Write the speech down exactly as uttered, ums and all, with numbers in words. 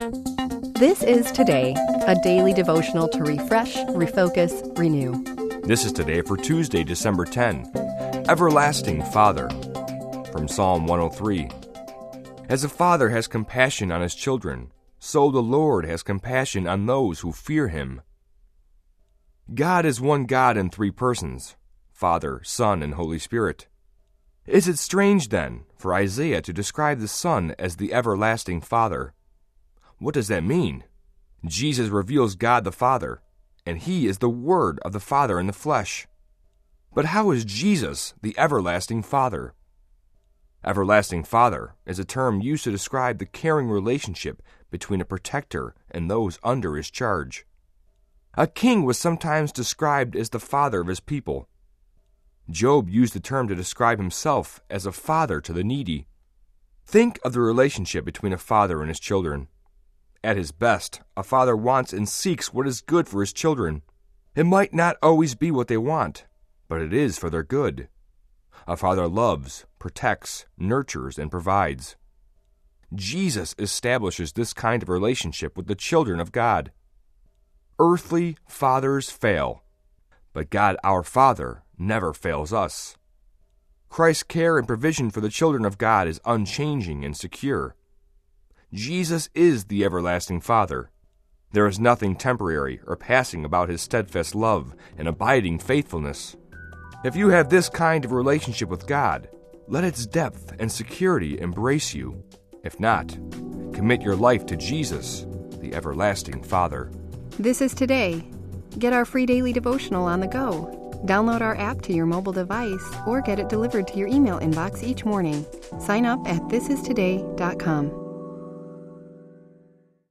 This is Today, a daily devotional to refresh, refocus, renew. This is Today for Tuesday, December tenth. Everlasting Father, from Psalm one oh three. As a father has compassion on his children, so the Lord has compassion on those who fear him. God is one God in three persons, Father, Son, and Holy Spirit. Is it strange, then, for Isaiah to describe the Son as the everlasting Father? What does that mean? Jesus reveals God the Father, and he is the Word of the Father in the flesh. But how is Jesus the everlasting Father? Everlasting Father is a term used to describe the caring relationship between a protector and those under his charge. A king was sometimes described as the father of his people. Job used the term to describe himself as a father to the needy. Think of the relationship between a father and his children. At his best, a father wants and seeks what is good for his children. It might not always be what they want, but it is for their good. A father loves, protects, nurtures, and provides. Jesus establishes this kind of relationship with the children of God. Earthly fathers fail, but God our Father never fails us. Christ's care and provision for the children of God is unchanging and secure. Jesus is the everlasting Father. There is nothing temporary or passing about his steadfast love and abiding faithfulness. If you have this kind of relationship with God, let its depth and security embrace you. If not, commit your life to Jesus, the everlasting Father. This is Today. Get our free daily devotional on the go. Download our app to your mobile device or get it delivered to your email inbox each morning. Sign up at this is today dot com.